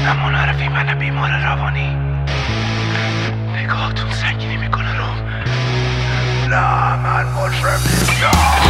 معرفی من بیمار روانی. نگاهتون سنگینی میکنه روم. نه من مجرم نیستم.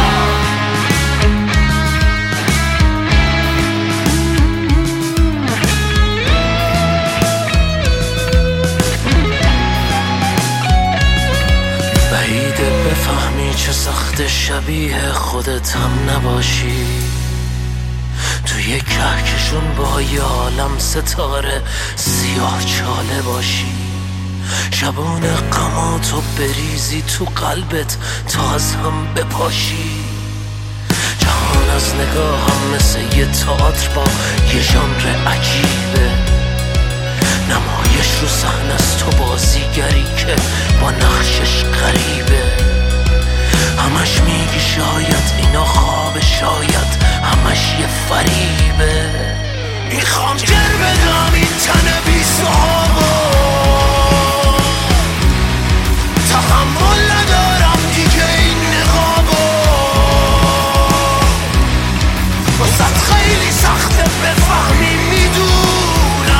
بعیده بفهمی چه سخت شبیه خودت هم نباشی، توی کهکشون با یه عالم ستاره سیاه چاله باشی، شبان غماتو بریزی تو قلبت تا از هم بپاشی. جهان از نگاه هم مثل یه تئاتر با یه ژانر عجیبه، نمایش رو صحنه است تو بازیگری که با نقشش غریبه. همش میگی شاید اینا خواب، شاید همش یه فریبه. میخوام جر بدم این تن بی صحابو، تحمل ندارم دیگه این نقابو. واسه خیلی سخته بفهمی میدونم،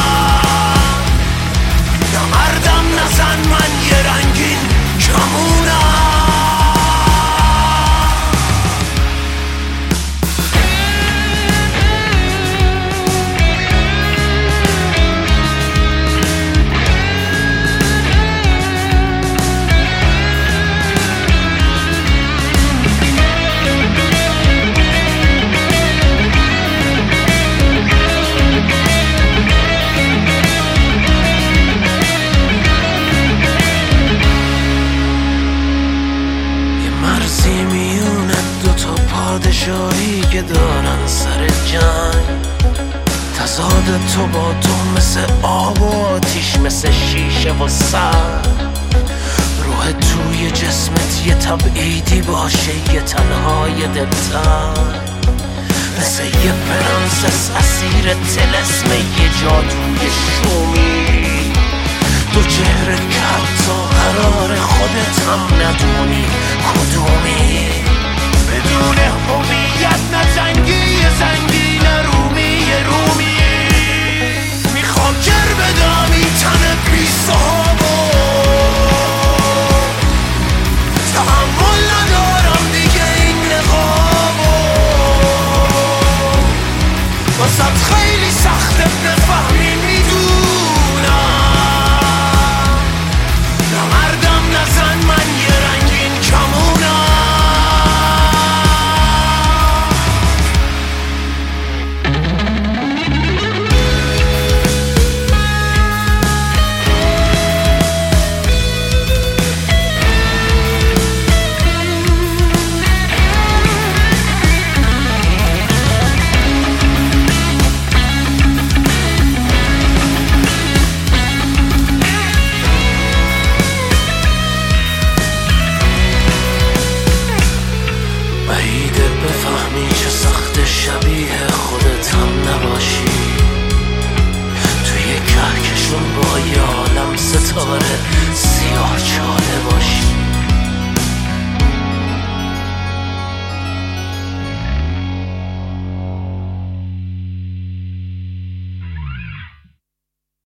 نمردم نزن من یه رنگین کمونم. پادشاهی که دارن سر جنگ، تضاد تو با تو مثل آب و آتیش، مثل شیشه و سر. روح توی جسمت یه تبعیدی باشه، یه تنهای دلتن، مثل یه پرنسس اسیر طلسم یه جادوی شومی. دو چهره که حتی قرار خودت هم ندونی کدومی. بدون هویت نه زنگی زنگی نه رومی رومی. میخوام جر بدم این تن بی صحابو، تحمل ندارم دیگه این نقابو. واسه خیلی سخته بفهمی میدونم، نمردم نزن من یه رنگین کمونم. بفهمی چه سخت شبیه خودت هم نباشی، توی کهکشون با یه عالم ستاره سیاه چاله باشی.